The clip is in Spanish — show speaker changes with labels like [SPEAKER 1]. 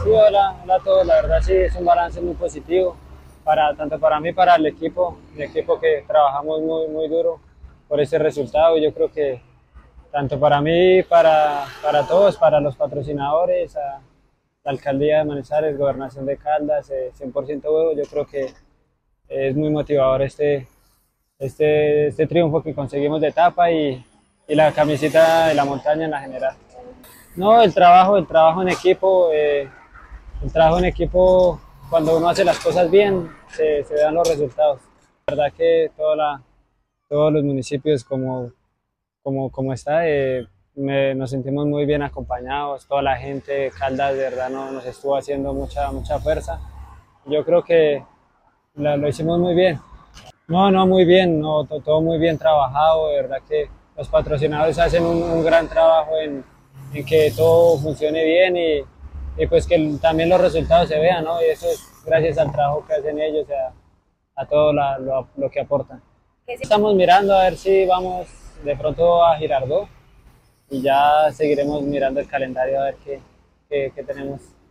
[SPEAKER 1] Sí, hola, hola a todos. La verdad sí es un balance muy positivo para tanto para mí para el equipo que trabajamos muy duro por ese resultado. Yo creo que tanto para mí, para todos, para los patrocinadores, a la alcaldía de Manizales, Gobernación de Caldas, 100% huevo. Yo creo que es muy motivador este triunfo que conseguimos de etapa y la camiseta de la montaña en la general. No, el trabajo en equipo. El trabajo en equipo, cuando uno hace las cosas bien, se dan los resultados. La verdad que todos los municipios como está, nos sentimos muy bien acompañados, toda la gente de Caldas de verdad nos estuvo haciendo mucha fuerza. Yo creo que lo hicimos muy bien. No, muy bien, no, todo muy bien trabajado, de verdad que los patrocinadores hacen un gran trabajo en que todo funcione bien y pues que también los resultados se vean, ¿no? Y eso es gracias al trabajo que hacen ellos, a todo lo que aportan. Estamos mirando a ver si vamos de pronto a Girardot y ya seguiremos mirando el calendario a ver qué tenemos